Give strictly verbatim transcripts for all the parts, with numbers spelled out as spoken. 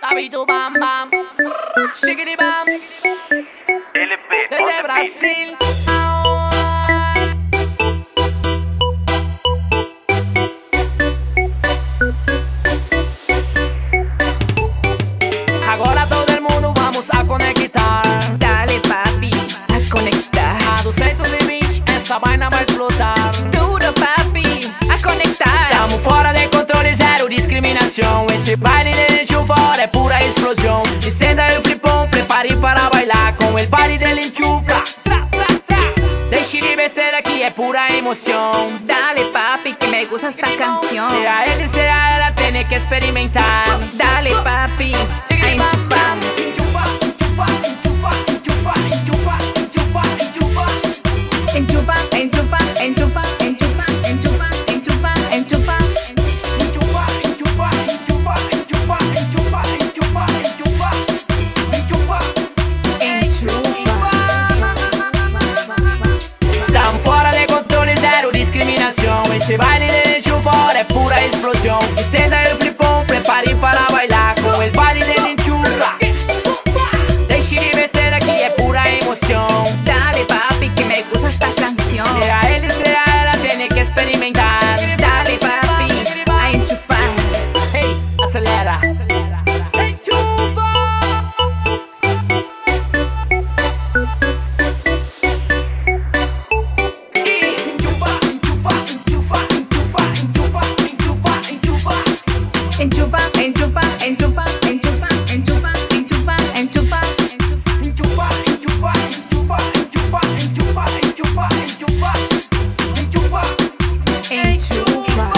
Papi, bam bam, shiggity bam, L P desde Brasil. Agora todo el mundo vamos a conectar. Dale papi, a conectar. A duzentos e vinte essa vaina vai explotar. Duro papi, a conectar. Estamos fora de controle, zero discriminação. Esse baile de enchufa é pura explosão. Estenda o flipão, prepare para bailar com el baile del enchufa. Deixe de besteira que é pura emoção. Dale papi, que me gusta esta canción. Sea ele, sea ela, tem que experimentar. Dale papi, a enchufar. Enchufa, enchufa, enchufa, enchufa, enchufa, enchufa, enchufa. Enchufa, enchufa, enchufa, enchufa, enchufa, enchufa, enchufa. Enchufa, enchufa, enchufa, enchufa, enchufa, enchufa, enchufa. Enchufa. Enchufa. Estamos fora de controle, zero discriminação. Esse baile de enchufa é pura explosão. Estenda o flipão, prepare para bailar com el baile del enchufa. Deixe de besteira que é pura emoção. Dale papi, que me gusta esta canción. Sea ele, sea ela, tem que experimentar. Dale papi, a enchufar. Hey, acelera. Enchufa. Enchufa, enchufa, enchufa, enchufa, enchufa, enchufa, enchufa. Enchufa, enchufa, enchufa, enchufa, enchufa, enchufa, enchufa. Enchufa, enchufa, enchufa, enchufa, enchufa, enchufa, enchufa. Enchufa. Enchufa.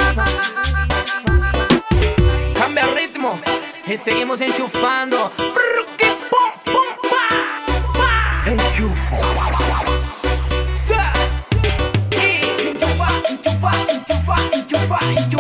Cambia el ritmo y seguimos enchufando. Enchufa. Enchufa, enchufa, enchufa, enchufa, enchufa.